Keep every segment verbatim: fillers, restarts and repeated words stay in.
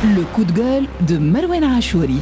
لو كود جول دو مروان عاشوري.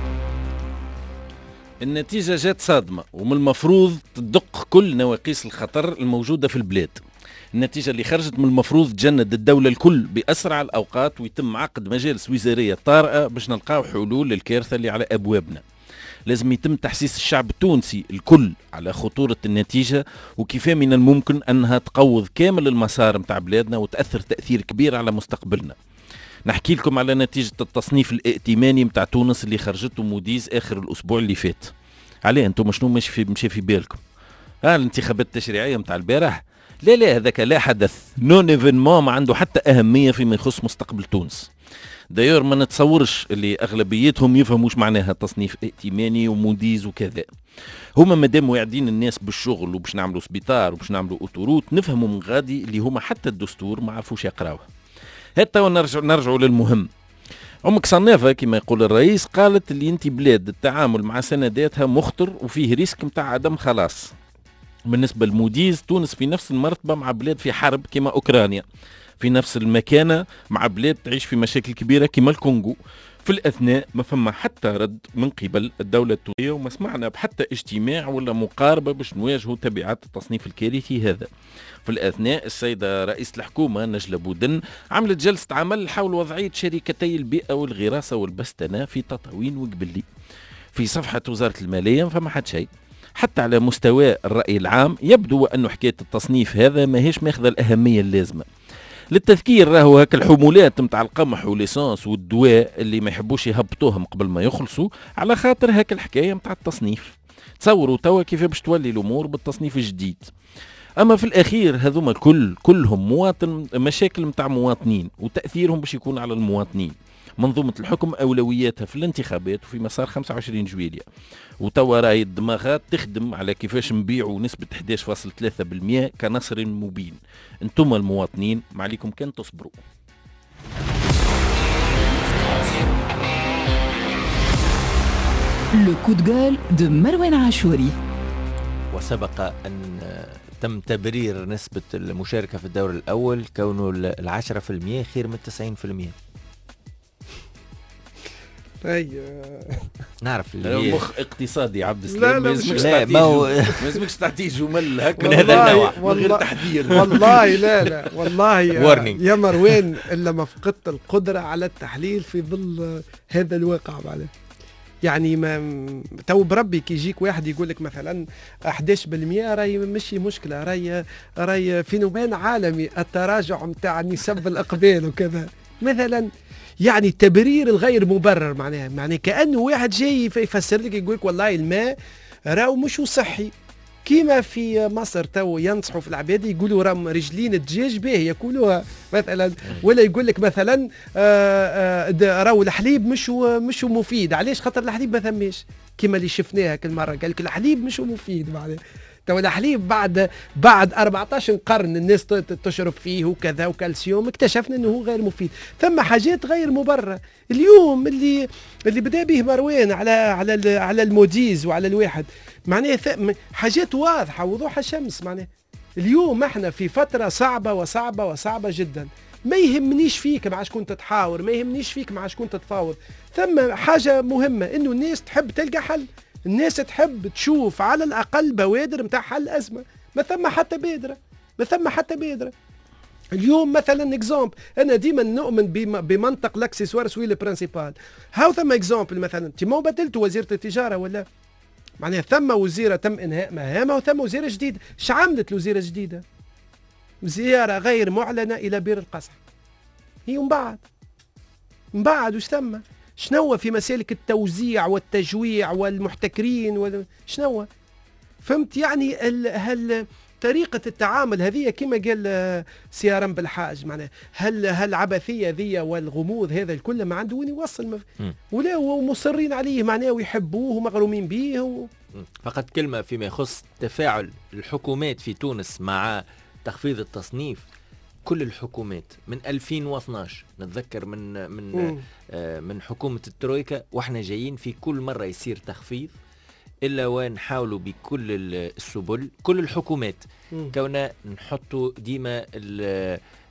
النتيجة جات صادمة ومن المفروض تدق كل نواقيس الخطر الموجودة في البلاد. النتيجة اللي خرجت من المفروض تجند الدولة الكل بأسرع الأوقات ويتم عقد مجالس وزارية طارئة باش نلقاو حلول للكارثة اللي على أبوابنا. لازم يتم تحسيس الشعب التونسي الكل على خطورة النتيجة وكيف من الممكن أنها تقوض كامل المسار متاع بلادنا وتأثر تأثير كبير على مستقبلنا. نحكي لكم على نتيجة التصنيف الائتماني متاع تونس اللي خرجته موديز آخر الأسبوع اللي فات. عليه أنتم شنو مش في مشي في بالكم؟ ها الانتخابات التشريعية متاع البارح؟ لا لا هذاك لا حدث، نون ايفينمون ما عنده حتى أهمية فيما يخص مستقبل تونس. دايور ما نتصورش اللي أغلبيتهم يفهموش معناها تصنيف ائتماني وموديز وكذا. هما مادام واعدين الناس بالشغل وباش نعملوا سبيطار وباش نعملوا أوتوروت نفهموا من غادي اللي هما حتى الدستور ما عرفوش يقراوه. هتا ونرجع نرجعوا للمهم. أمك صنافة كما يقول الرئيس قالت اللي انت بلاد التعامل مع سنداتها مخطر وفيه ريسك متاع عدم خلاص. بالنسبة لموديز تونس في نفس المرتبة مع بلاد في حرب كما أوكرانيا، في نفس المكانة مع بلاد تعيش في مشاكل كبيرة كما الكونغو. في الأثناء ما فما حتى رد من قبل الدولة التونسية وما سمعنا بحتى اجتماع ولا مقاربة باش نواجهوا تبعات التصنيف الكارثي هذا. في الأثناء السيدة رئيس الحكومة نجلة بودن عملت جلسة عمل حول وضعية شركتي البيئة والغراسة والبستنة في تطاوين وقبلي. في صفحة وزارة المالية ما فما حد شيء. حتى على مستوى الرأي العام يبدو أن حكاية التصنيف هذا ما هيش ماخذ الأهمية اللازمة. للتذكير راهو هكا الحمولات متاع القمح والليسانس والدواء اللي ما يحبوش يهبطوهم قبل ما يخلصوا على خاطر هكا الحكاية متاع التصنيف. تصوروا توا كيف باش تولي الأمور بالتصنيف الجديد. أما في الأخير هذوما كل كلهم مواطن مشاكل متاع مواطنين وتأثيرهم باش يكون على المواطنين. منظومة الحكم أولوياتها في الانتخابات وفي مسار خمسة وعشرين جويلية، وتوا راهي الدماغات تخدم على كيفاش نبيعوا نسبة إحدى عشر فاصلة ثلاثة بالمئة كنصر مبين. انتم المواطنين ما عليكم كان تصبروا. لو كود جول دو مروان عاشوري. وسبق أن تم تبرير نسبة المشاركة في الدور الأول كونه العشرة في المية خير من التسعين في المية. اي نعرف اللي مخ اقتصادي عبد لا السلام. لا لازمك لا ما هو لازمك تعطيه جمل هكا من هذا النوع من غير تحذير. والله لا لا والله يا, Warning. يا مروان الا ما فقدت القدره على التحليل في ظل هذا الواقع بعد. يعني ما تو بربي كي يجيك واحد يقول لك مثلا إحدى عشر بالمئة راهي مشي مشكله، راهي راهي فينومين عالمي التراجع نتاع نسب الاقبال وكذا مثلا. يعني التبرير الغير مبرر معناها معناه كأنه واحد جاي يفسر لك يقول لك والله الماء راهو مش صحي كيما في مصر تو ينصحوا في العباد يقولوا راهم رجلين الدجاج باهي ياكلوها مثلا، ولا يقول لك مثلا راهو الحليب مش مش مفيد. علاش؟ خاطر الحليب ما ثماش كيما اللي شفناها كل مره قال لك الحليب مش مفيد. معناها تو الحليب بعد بعد أربعة عشر قرن الناس تشرب فيه وكذا وكالسيوم اكتشفنا انه هو غير مفيد. ثم حاجات غير مبرره. اليوم اللي اللي بدا به مروان على على على الموديز وعلى الواحد معناه حاجات واضحه وضوح الشمس. معناه اليوم احنا في فتره صعبه وصعبه وصعبه جدا. ما يهمنيش فيك مع شكون تتحاور، ما يهمنيش فيك مع شكون تتفاوض. ثم حاجه مهمه انه الناس تحب تلقى حل. الناس تحب تشوف على الأقل بوادر متاع حل الأزمة. ما ثم حتى بادرة، ما ثم حتى بادرة. اليوم مثلا اكزامبل أنا ديما نؤمن بمنطق لاكسيسوار سوي البرانسيبال. هاو ثم اكزامبل مثلا تيمون بدلت وزيرة التجارة ولا معناها ثم وزيرة تم إنهاء مهامها وثم وزيرة جديدة. ش عملت الوزيرة الجديدة؟ زيارة غير معلنة إلى بير القصح. هي من بعد من بعد وش ثم شنو في مسالك التوزيع والتجويع والمحتكرين وال... شنو فهمت يعني ال... هل طريقة التعامل هذه كما قال سيارم بالحاج معناه هل هل عبثية ذي والغموض هذا الكل ما عنده وين يوصل مف... ولا ومصرين عليه معناه ويحبوه ومغرومين به و... فقط كلمة فيما يخص تفاعل الحكومات في تونس مع تخفيض التصنيف. كل الحكومات من ألفين واثناش نتذكر من من آه من حكومة الترويكا واحنا جايين في كل مرة يصير تخفيض إلا ونحاولوا بكل السبل كل الحكومات كونا نحطوا ديما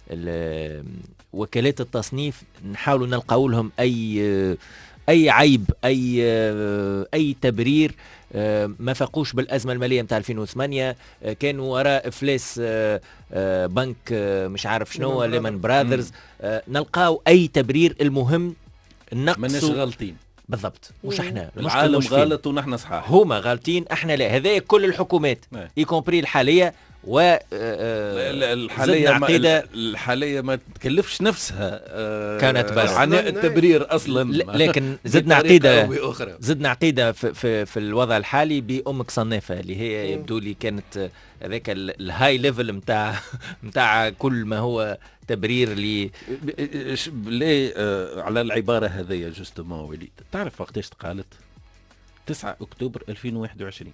وكالات التصنيف نحاولوا نلقاو لهم اي اي عيب اي اي تبرير. ما فاقوش بالازمه الماليه نتاع ألفين وثمانية، كانوا وراء افلاس بنك مش عارف شنو ليمان براذرز. نلقاو اي تبرير، المهم النقص ماناش غالطين بالضبط. مش احنا العالم غلط ونحن صحاح، هما غالطين احنا لا. هذا كل الحكومات يكومبري الحاليه و الحاليه ما الحاليه ما تكلفش نفسها كانت بس عناء التبرير اصلا، لكن زدنا عقيده زدنا عقيده في, في, في الوضع الحالي بامك صنافه اللي هي يبدو لي كانت هذاك الهاي ليفل نتاع نتاع كل ما هو تبرير لي. ليه على العباره هذيا جوستومون وليد؟ تعرف وقتاش قالت؟ تسعة أكتوبر ألفين وواحد وعشرين،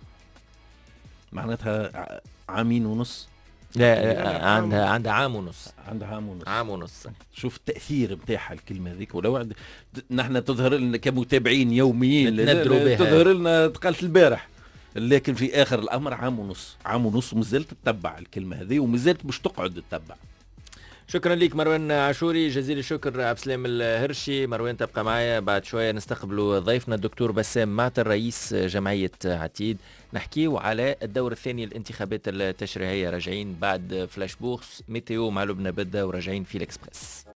معناتها عامين ونص. لا عندها عندها عام ونص عندها عام ونص عام ونص. شوف التأثير بتاعها الكلمة هذيك. ولو نحن تظهر لنا كمتابعين يوميين تظهر لنا تقالت البارح، لكن في آخر الأمر عام ونص عام ونص ومازلت تتبع الكلمة هذه ومازلت مش تقعد تتبع. شكرا لك مروان عاشوري، جزيل الشكر. عبد السلام الهرشي. مروان تبقى معايا بعد شويه، نستقبلوا ضيفنا الدكتور بسام معتر رئيس جمعيه عتيد، نحكيو على الدور الثاني الانتخابات التشريعيه. راجعين بعد فلاش بوكس ميتيو مع لبنى بدة وراجعين في الاكسبريس.